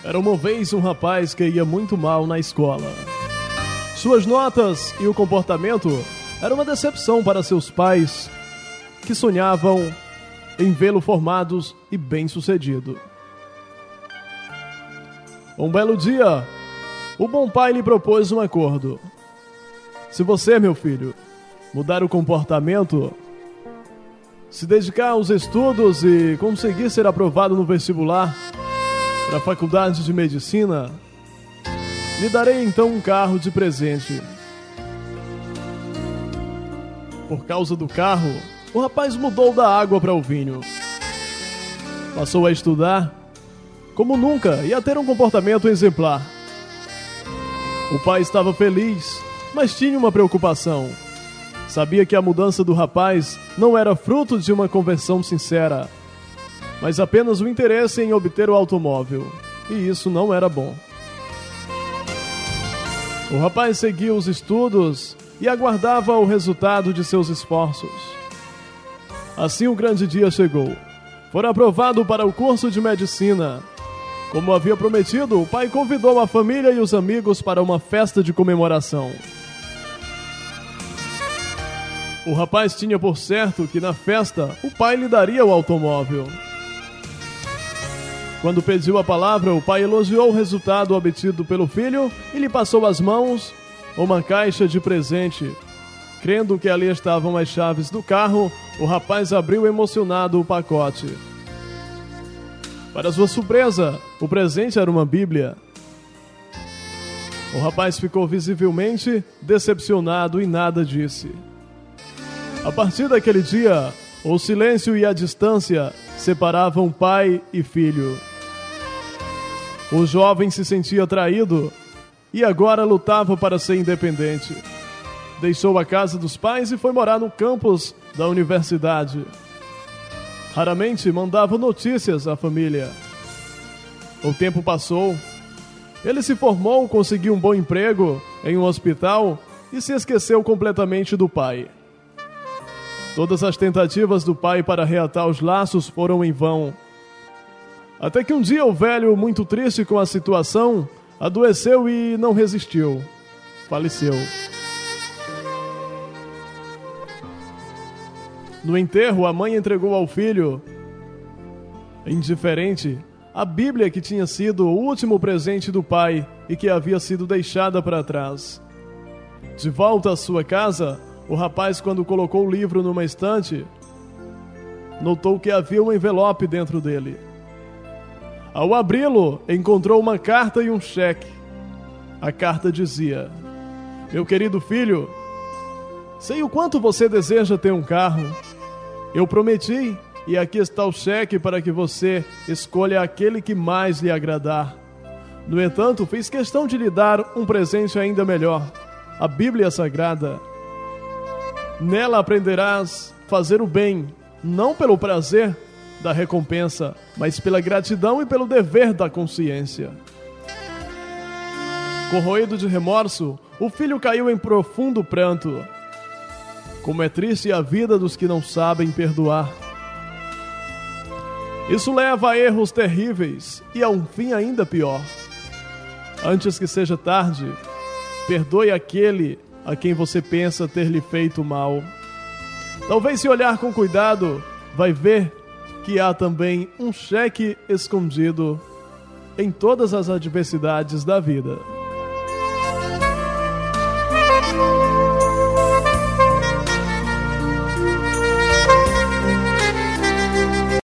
Era uma vez um rapaz que ia muito mal na escola. Suas notas e o comportamento eram uma decepção para seus pais, que sonhavam em vê-lo formado e bem-sucedido. Um belo dia, o bom pai lhe propôs um acordo. Se você, meu filho, mudar o comportamento, se dedicar aos estudos e conseguir ser aprovado no vestibular para a faculdade de medicina, lhe darei então um carro de presente. Por causa do carro, o rapaz mudou da água para o vinho. Passou a estudar como nunca e a ter um comportamento exemplar. O pai estava feliz, mas tinha uma preocupação. Sabia que a mudança do rapaz não era fruto de uma conversão sincera, mas apenas o interesse em obter o automóvel. E isso não era bom. O rapaz seguiu os estudos e aguardava o resultado de seus esforços. Assim o grande dia chegou. Foi aprovado para o curso de medicina. Como havia prometido, o pai convidou a família e os amigos para uma festa de comemoração. O rapaz tinha por certo que na festa o pai lhe daria o automóvel. Quando pediu a palavra, o pai elogiou o resultado obtido pelo filho e lhe passou às mãos uma caixa de presente. Crendo que ali estavam as chaves do carro, o rapaz abriu emocionado o pacote. Para sua surpresa, o presente era uma Bíblia. O rapaz ficou visivelmente decepcionado e nada disse. A partir daquele dia, o silêncio e a distância separavam pai e filho. O jovem se sentia traído e agora lutava para ser independente. Deixou a casa dos pais e foi morar no campus da universidade. Raramente mandava notícias à família. O tempo passou. Ele se formou, conseguiu um bom emprego em um hospital e se esqueceu completamente do pai. Todas as tentativas do pai para reatar os laços foram em vão. Até que um dia o velho, muito triste com a situação, adoeceu e não resistiu. Faleceu. No enterro, a mãe entregou ao filho, indiferente, a Bíblia que tinha sido o último presente do pai e que havia sido deixada para trás. De volta à sua casa, o rapaz, quando colocou o livro numa estante, notou que havia um envelope dentro dele. Ao abri-lo, encontrou uma carta e um cheque. A carta dizia: meu querido filho, sei o quanto você deseja ter um carro. Eu prometi, e aqui está o cheque para que você escolha aquele que mais lhe agradar. No entanto, fiz questão de lhe dar um presente ainda melhor, a Bíblia Sagrada. Nela aprenderás a fazer o bem, não pelo prazer da recompensa, mas pela gratidão e pelo dever da consciência. Corroído de remorso, o filho caiu em profundo pranto. Como é triste a vida dos que não sabem perdoar. Isso leva a erros terríveis e a um fim ainda pior. Antes que seja tarde, perdoe aquele a quem você pensa ter lhe feito mal. Talvez, se olhar com cuidado, vai ver que há também um cheque escondido em todas as adversidades da vida.